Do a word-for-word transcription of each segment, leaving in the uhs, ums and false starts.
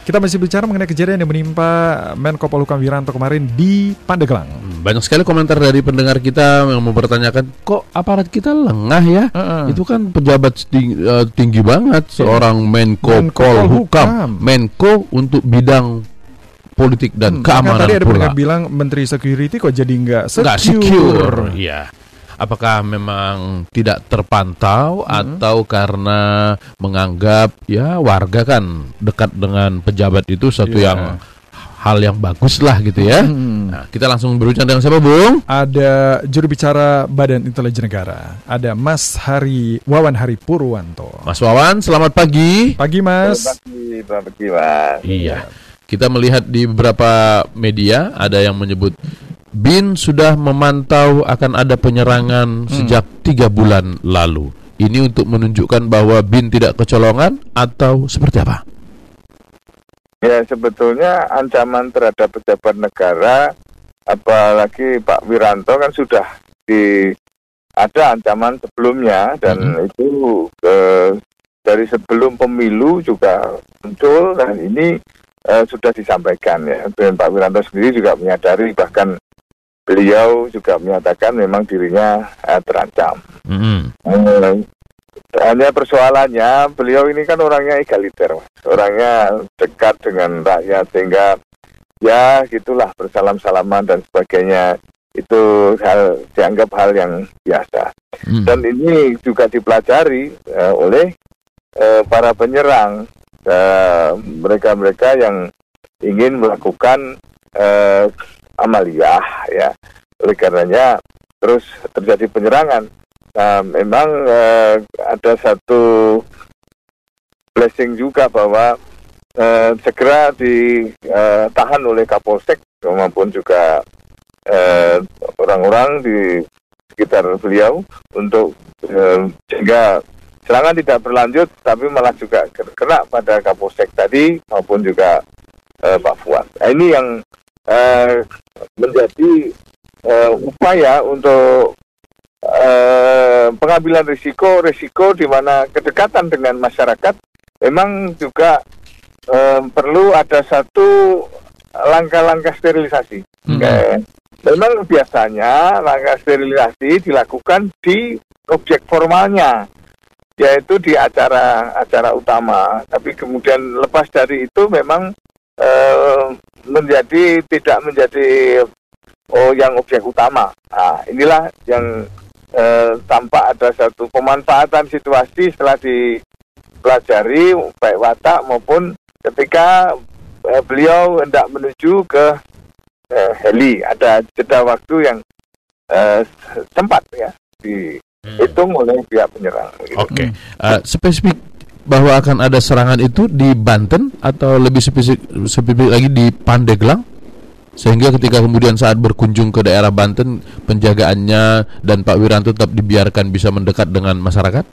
Kita masih bicara mengenai kejadian yang menimpa Menko Polhukam Wiranto kemarin di Pandeglang. Banyak sekali komentar dari pendengar kita yang mempertanyakan, kok aparat kita lengah ya? Uh-uh. Itu kan pejabat tinggi, uh, tinggi banget, yeah. seorang Menko, Menko Polhukam, Menko untuk bidang politik dan hmm, keamanan. Tadi ada pula. pendengar bilang Menteri Security kok jadi nggak secure. Nggak secure, ya. Apakah memang tidak terpantau hmm. atau karena menganggap ya warga kan dekat dengan pejabat itu satu yeah. yang hal yang bagus lah gitu ya. Hmm. Nah, kita langsung berbincang dengan siapa, Bung? Ada juru bicara Badan Intelijen Negara. Ada Mas Hari Wawan Hari Purwanto. Mas Wawan, selamat pagi. Pagi, Mas. Selamat pagi, selamat pagi, Mas. Iya. Kita melihat di beberapa media ada yang menyebut B I N sudah memantau akan ada penyerangan hmm. sejak tiga bulan lalu. Ini untuk menunjukkan bahwa B I N tidak kecolongan atau seperti apa? Ya, sebetulnya ancaman terhadap pejabat negara, apalagi Pak Wiranto kan sudah di ada ancaman sebelumnya dan hmm. itu eh, dari sebelum pemilu juga muncul dan ini eh, sudah disampaikan ya. Dan Pak Wiranto sendiri juga menyadari, bahkan beliau juga menyatakan memang dirinya uh, terancam. Mm-hmm. Uh, hanya persoalannya, beliau ini kan orangnya egaliter, Mas. Orangnya dekat dengan rakyat, sehingga ya gitulah bersalam-salaman dan sebagainya. Itu hal dianggap hal yang biasa. Mm. Dan ini juga dipelajari uh, oleh uh, para penyerang, uh, mereka-mereka yang ingin melakukan uh, amaliyah ya, oleh karenanya terus terjadi penyerangan. Nah, memang eh, ada satu blessing juga bahwa eh, segera ditahan eh, oleh Kapolsek maupun juga eh, orang-orang di sekitar beliau untuk eh, sehingga serangan tidak berlanjut, tapi malah juga kena pada Kapolsek tadi maupun juga eh, Pak Fuad. Nah, ini yang Uh, menjadi uh, upaya untuk uh, pengambilan risiko-risiko di mana kedekatan dengan masyarakat memang juga uh, perlu ada satu langkah-langkah sterilisasi. Hmm. Okay. Memang biasanya langkah sterilisasi dilakukan di objek formalnya, yaitu di acara-acara utama. Tapi kemudian lepas dari itu memang Uh, menjadi tidak menjadi oh yang objek utama. Nah, inilah yang uh, tampak ada satu pemanfaatan situasi setelah dipelajari baik watak maupun ketika uh, beliau hendak menuju ke uh, heli. Ada jeda waktu yang uh, sempat ya dihitung hmm. oleh pihak penyerang. Gitu. Oke, okay. uh, spesifik bahwa akan ada serangan itu di Banten atau lebih spesifik, spesifik lagi di Pandeglang, sehingga ketika kemudian saat berkunjung ke daerah Banten penjagaannya dan Pak Wiranto tetap dibiarkan bisa mendekat dengan masyarakat?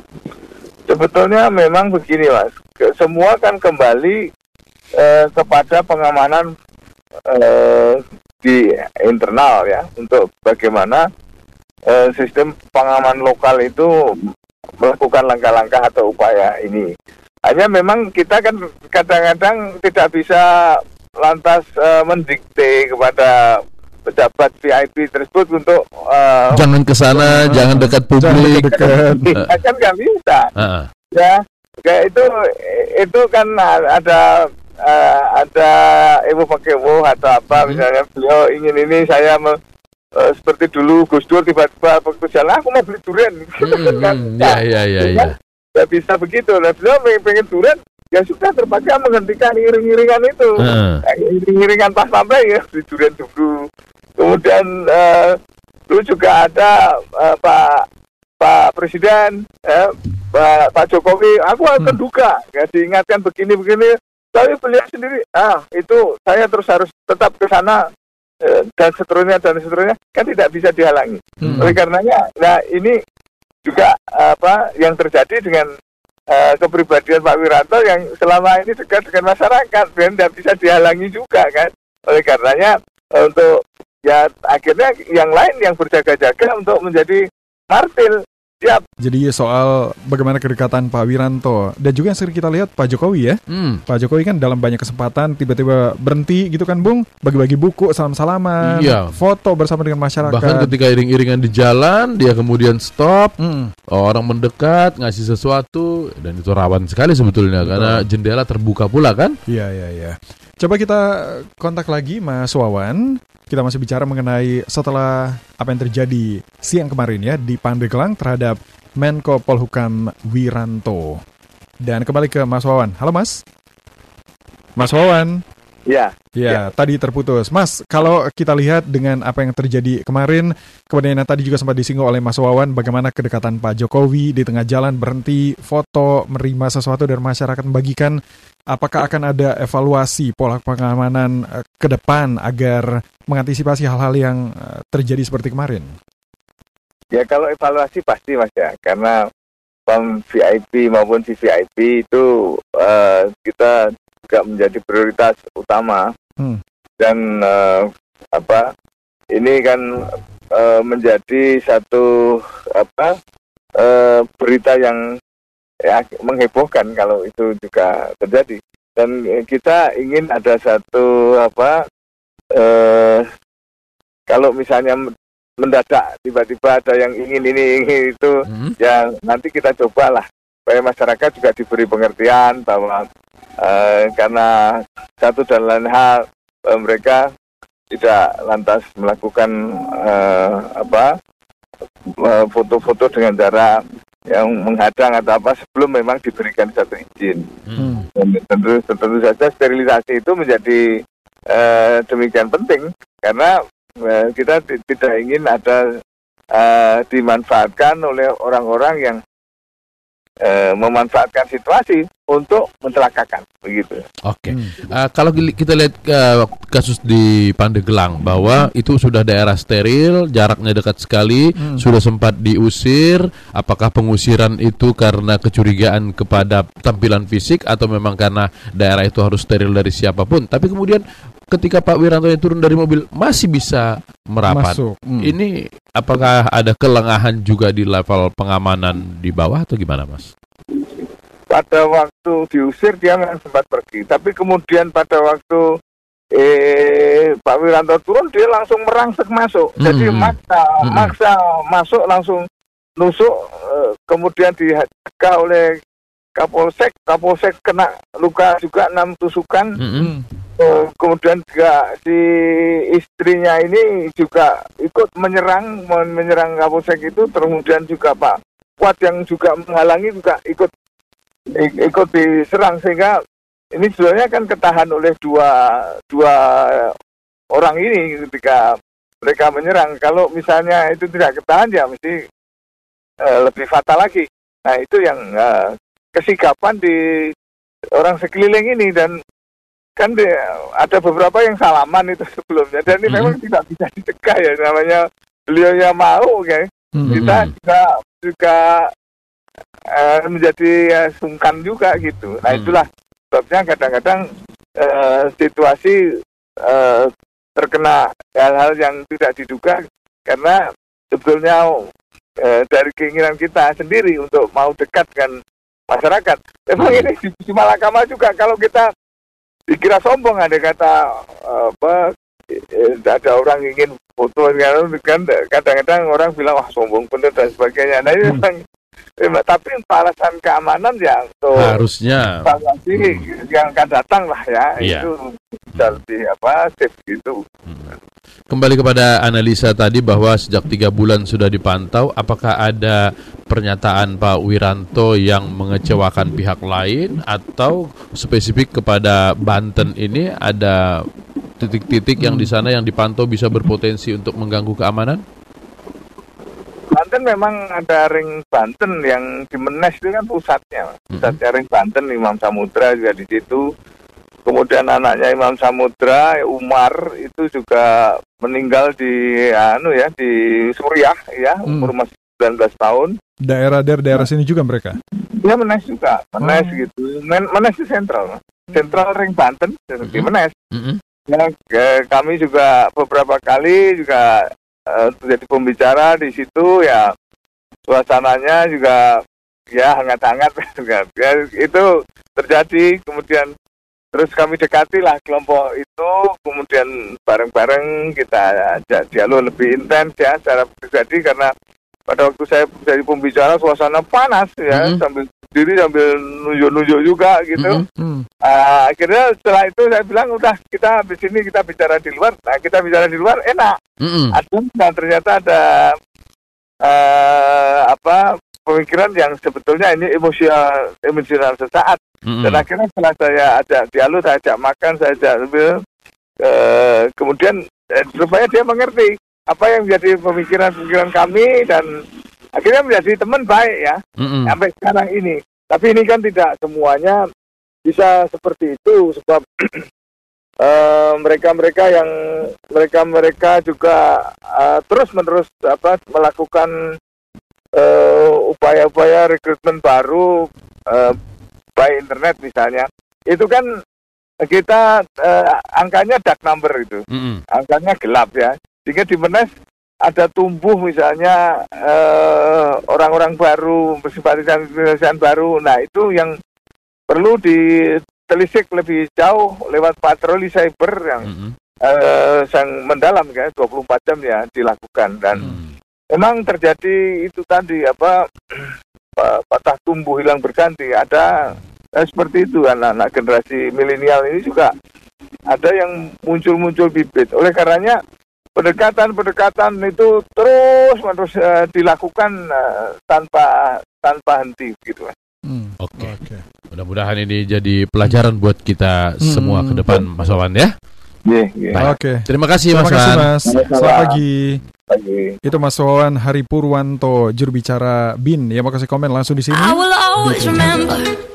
Sebetulnya memang begini, Mas, semua kan kembali eh, kepada pengamanan eh, di internal ya, untuk bagaimana eh, sistem pengaman lokal itu melakukan langkah-langkah atau upaya ini. Hanya memang kita kan kadang-kadang tidak bisa lantas uh, mendikte kepada pejabat V I P tersebut untuk uh, jangan ke sana, uh, jangan dekat publik. Jangan dekat. Kan nggak bisa. Uh-uh. Ya, kayak itu itu kan ada uh, ada ewo pakai ewo atau apa, hmm. misalnya beliau ingin ini, saya me- Uh, seperti dulu Gus Dur tiba-tiba waktu jalan aku mau beli durian gitu hmm, kan. Ya ya ya ya. Ya bisa begitu. Nah, beliau pengen, pengen durian, ya sudah terpaksa menghentikan iring-iringan itu. Uh. Nah, iring-iringan pas sampai ya beli durian dulu. Kemudian uh, dulu juga ada uh, Pak Pak Presiden, eh, Pak, Pak Jokowi, aku akan hmm. duga, ya diingatkan begini-begini. Tapi beliau sendiri, ah itu saya terus harus tetap ke sana. Dan seterusnya dan seterusnya kan tidak bisa dihalangi. Hmm. Oleh karenanya, nah ini juga apa yang terjadi dengan uh, kepribadian Pak Wiranto yang selama ini dekat dengan masyarakat dan tidak bisa dihalangi juga kan. Oleh karenanya uh, untuk ya akhirnya yang lain yang berjaga-jaga untuk menjadi martir Siap. Jadi soal bagaimana kedekatan Pak Wiranto dan juga yang sering kita lihat Pak Jokowi ya. Hmm. Pak Jokowi kan dalam banyak kesempatan tiba-tiba berhenti gitu kan Bung, bagi-bagi buku, salam-salaman, Iya. foto bersama dengan masyarakat. Bahkan ketika iring-iringan di jalan, dia kemudian stop, Hmm. orang mendekat, ngasih sesuatu, dan itu rawan sekali sebetulnya, Betul. karena jendela terbuka pula kan. Iya, iya, iya. Coba kita kontak lagi Mas Wawan. Kita masih bicara mengenai setelah apa yang terjadi siang kemarin ya di Pandeglang terhadap Menko Polhukam Wiranto. Dan kembali ke Mas Wawan. Halo Mas. Mas Wawan. Ya. Ya, tadi terputus. Mas, kalau kita lihat dengan apa yang terjadi kemarin, kemudian yang tadi juga sempat disinggung oleh Mas Wawan, bagaimana kedekatan Pak Jokowi di tengah jalan berhenti, foto, menerima sesuatu dari masyarakat, membagikan, apakah akan ada evaluasi pola pengamanan eh, ke depan agar mengantisipasi hal-hal yang eh, terjadi seperti kemarin? Ya kalau evaluasi pasti Mas ya, karena pom V I P maupun V V I P itu uh, kita juga menjadi prioritas utama. Hmm. Dan uh, apa ini kan uh, menjadi satu apa uh, berita yang ya, menghebohkan kalau itu juga terjadi. Dan uh, kita ingin ada satu apa uh, kalau misalnya mendadak tiba-tiba ada yang ingin ini ingin itu, Hmm. ya nanti kita cobalah supaya masyarakat juga diberi pengertian bahwa uh, karena satu dan lain hal uh, mereka tidak lantas melakukan uh, apa uh, foto-foto dengan cara yang menghadang atau apa sebelum memang diberikan satu izin. Hmm. Dan tentu tentu saja sterilisasi itu menjadi uh, demikian penting karena uh, kita t- tidak ingin ada uh, dimanfaatkan oleh orang-orang yang uh, memanfaatkan situasi untuk mencelakakan begitu. Oke. Hmm. Uh, kalau gili- kita lihat uh, kasus di Pandeglang bahwa itu sudah daerah steril, jaraknya dekat sekali, Hmm. sudah sempat diusir. Apakah pengusiran itu karena kecurigaan kepada tampilan fisik atau memang karena daerah itu harus steril dari siapapun? Tapi kemudian ketika Pak Wiranto yang turun dari mobil masih bisa merapat. Masuk. Hmm. Ini apakah ada kelengahan juga di level pengamanan di bawah atau gimana, Mas? Pada waktu diusir dia memang sempat pergi, tapi kemudian pada waktu eh Pak Wiranto turun dia langsung merangsek masuk, Mm-mm. jadi maksa Mm-mm. maksa masuk langsung nusuk, eh, kemudian dicegah oleh Kapolsek, Kapolsek kena luka juga enam tusukan, Mm-mm. eh, kemudian juga si istrinya ini juga ikut menyerang men- menyerang Kapolsek itu, kemudian juga Pak Kuat yang juga menghalangi juga ikut Ik- ikut diserang sehingga ini sebenarnya kan ketahan oleh dua dua orang ini ketika mereka menyerang. Kalau misalnya itu tidak ketahan ya mesti eh, lebih fatal lagi. Nah itu yang eh, kesigapan di orang sekeliling ini dan kan di, ada beberapa yang salaman itu sebelumnya dan ini Mhm. memang tidak bisa dicegah ya namanya beliau yang mau kayak Hmm. kita juga juga eh, menjadi ya, sungkan juga gitu. Nah Hmm. itulah sebabnya kadang-kadang eh, situasi eh, terkena hal-hal yang tidak diduga karena sebetulnya eh, dari keinginan kita sendiri untuk mau dekat dengan masyarakat. Memang Hmm. ini di, di Malakama juga kalau kita dikira sombong ada kata eh, apa eh, ada orang ingin foto kan kadang-kadang orang bilang wah sombong bener dan sebagainya. Nah ini Hmm. memang memang- tapi untuk alasan keamanan ya untuk Harusnya. evaluasi yang akan datang lah ya Iya. itu bisa lebih apa safe gitu. Kembali kepada analisa tadi bahwa sejak tiga bulan sudah dipantau, apakah ada pernyataan Pak Wiranto yang mengecewakan pihak lain atau spesifik kepada Banten ini ada titik-titik yang di sana yang dipantau bisa berpotensi untuk mengganggu keamanan? Banten memang ada ring Banten yang di Menes itu kan pusatnya, pusatnya ring Banten Imam Samudra juga di situ. Kemudian anaknya Imam Samudra, Umar itu juga meninggal di anu ya di Suriah ya, Hmm. umur masih sembilan belas tahun. Daerah dari daerah sini juga mereka. Ya Menes juga, Menes Oh. gitu. Men- Menes itu sentral, sentral ring Banten di Mhm. Menes. Mm-mm. Ya, ke- kami juga beberapa kali juga eh, jadi pembicara di situ ya suasananya juga ya hangat-hangat kan. Ya, itu terjadi, kemudian terus kami dekati lah kelompok itu, kemudian bareng-bareng kita ajak dialog lebih intens ya secara pribadi, karena pada waktu saya jadi pembicara suasana panas ya, mm-hmm. sambil diri sambil nunjuk-nunjuk juga gitu. Mm-hmm. Uh, akhirnya setelah itu saya bilang udah, kita habis ini kita bicara di luar. Nah, kita bicara di luar enak. Mm-hmm. Ada, dan ternyata ada uh, apa pemikiran yang sebetulnya ini emosional emosional sesaat. Mm-hmm. Dan akhirnya setelah saya ajak dialog, saya ajak makan, saya ajak uh, kemudian eh, supaya dia mengerti apa yang menjadi pemikiran-pemikiran kami, dan akhirnya menjadi teman baik ya, mm-hmm. sampai sekarang ini. Tapi ini kan tidak semuanya bisa seperti itu, sebab uh, mereka-mereka yang mereka-mereka juga uh, terus-menerus apa melakukan uh, upaya-upaya rekrutmen baru uh, by internet misalnya. Itu kan kita uh, angkanya dark number itu, mm-hmm. angkanya gelap ya. Sehingga di Menes ada tumbuh misalnya uh, orang-orang baru, simpatisan-simpatisan baru. Nah, itu yang perlu ditelisik lebih jauh lewat patroli cyber yang mm-hmm. uh, yang mendalam kan, dua puluh empat jam ya dilakukan. Dan mm. memang terjadi itu tadi apa patah tumbuh hilang berganti. Ada eh, seperti itu, anak-anak generasi milenial ini juga ada yang muncul-muncul bibit. Oleh karenanya pendekatan-pendekatan itu terus menerus uh, dilakukan uh, tanpa tanpa henti gitu. Hmm. Oke. Okay. Okay. Mudah-mudahan ini jadi pelajaran buat kita hmm. semua ke depan, Mas Wawan ya. Yeah, yeah. Oke. Okay. Terima kasih Terima Mas. Terima kasih Mas. Selamat pagi. Pagi. Itu Mas Wawan Hari Purwanto, juru bicara B I N. Ya, mau kasih komen langsung di sini. I will always remember